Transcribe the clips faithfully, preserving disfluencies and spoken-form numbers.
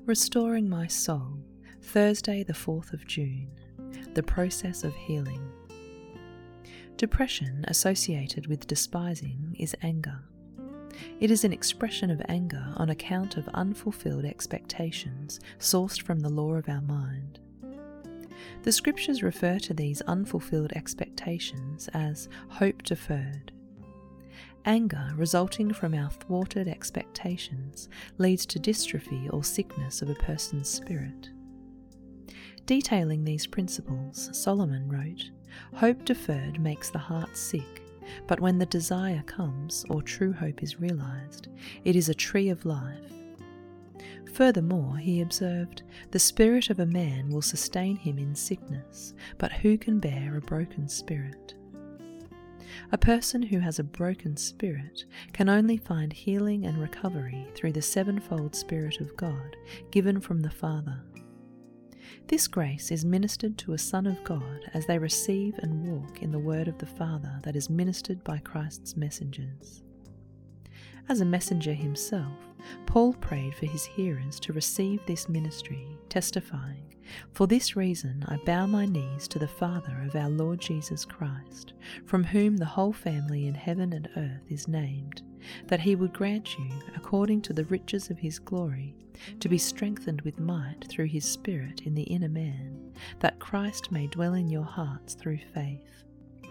Restoring my soul, Thursday the fourth of June, the process of healing. Depression associated with despising is anger. It is an expression of anger on account of unfulfilled expectations sourced from the law of our mind. The scriptures refer to these unfulfilled expectations as hope deferred. Anger resulting from our thwarted expectations leads to dystrophy or sickness of a person's spirit. Detailing these principles, Solomon wrote, "Hope deferred makes the heart sick, but when the desire comes, or true hope is realized, it is a tree of life." Furthermore, he observed, "The spirit of a man will sustain him in sickness, but who can bear a broken spirit?" A person who has a broken spirit can only find healing and recovery through the sevenfold Spirit of God given from the Father. This grace is ministered to a Son of God as they receive and walk in the word of the Father that is ministered by Christ's messengers. As a messenger himself, Paul prayed for his hearers to receive this ministry, testifying, "For this reason I bow my knees to the Father of our Lord Jesus Christ, from whom the whole family in heaven and earth is named, that he would grant you, according to the riches of his glory, to be strengthened with might through his Spirit in the inner man, that Christ may dwell in your hearts through faith."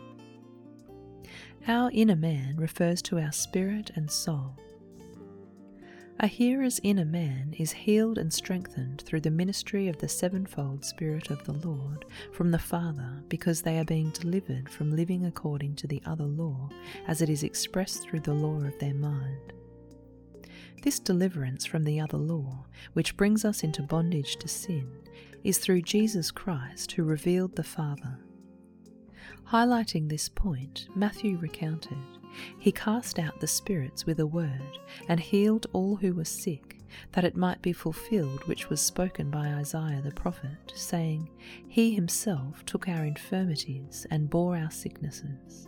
Our inner man refers to our spirit and soul. A hearer's inner man is healed and strengthened through the ministry of the sevenfold Spirit of the Lord from the Father, because they are being delivered from living according to the other law, as it is expressed through the law of their mind. This deliverance from the other law, which brings us into bondage to sin, is through Jesus Christ, who revealed the Father. Highlighting this point, Matthew recounted, "He cast out the spirits with a word, and healed all who were sick, that it might be fulfilled which was spoken by Isaiah the prophet, saying, He himself took our infirmities and bore our sicknesses."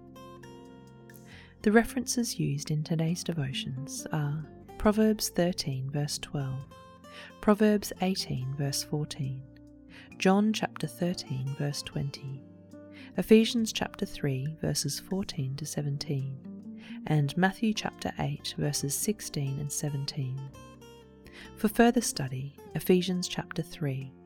The references used in today's devotions are Proverbs thirteen verse twelve, Proverbs eighteen verse fourteen, John chapter thirteen verse twenty, Ephesians chapter three verses fourteen to seventeen, and Matthew chapter eight verses sixteen and seventeen. For further study, Ephesians chapter three,